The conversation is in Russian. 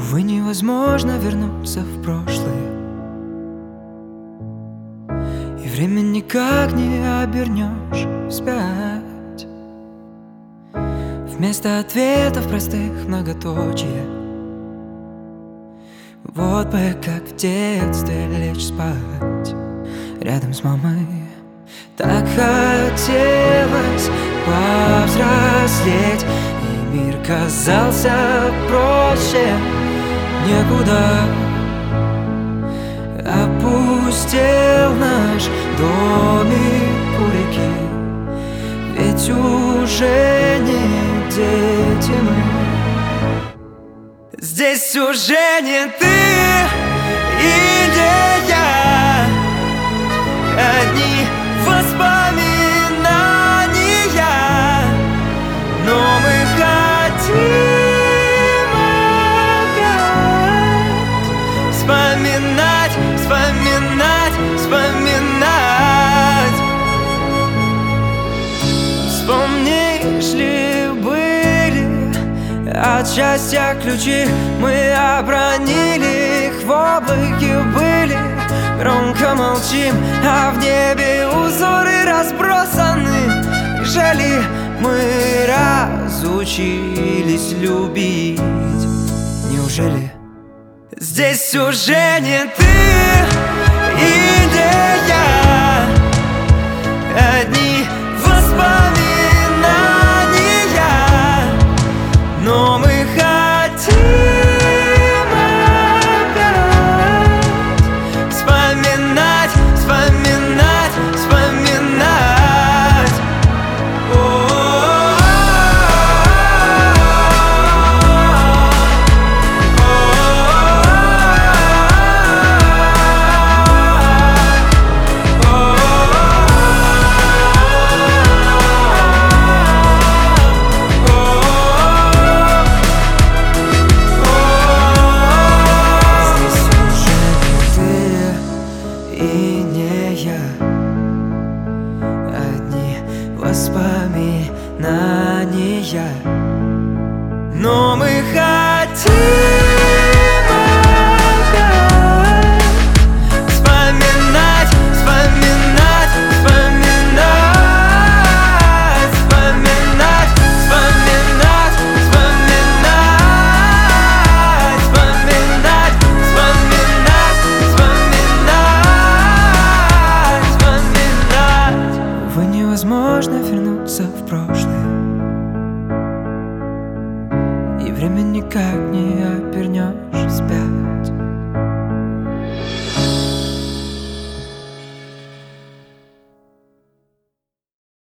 Увы, невозможно вернуться в прошлое, и время никак не обернешь вспять. Вместо ответов простых многоточие. Вот бы как в детстве лечь спать рядом с мамой. Так хотелось повзрослеть, и мир казался проще. Некуда опустел наш домик у реки, ведь уже не дети мы. Здесь уже не ты и не я, одни воспоминания, но мы хотим опять вспоминать, вспоминать, вспоминать. Вспомнишь ли, были от счастья ключи, мы обронили их в облаке были. Громко молчим, а в небе узоры разбросаны. Жаль, мы разучились любить. Неужели здесь уже не ты и не я, одни воспоминания, но мы хотим вспоминать, вспоминать, вспоминать. И не я, одни воспоминания, но мы хотим опять вспоминать, вспоминать, вспоминать, вспоминать, вспоминать, вспоминать, вспоминать, вспоминать. Увы, невозможно вернуться в прошлое, и время никак не обернешь вспять.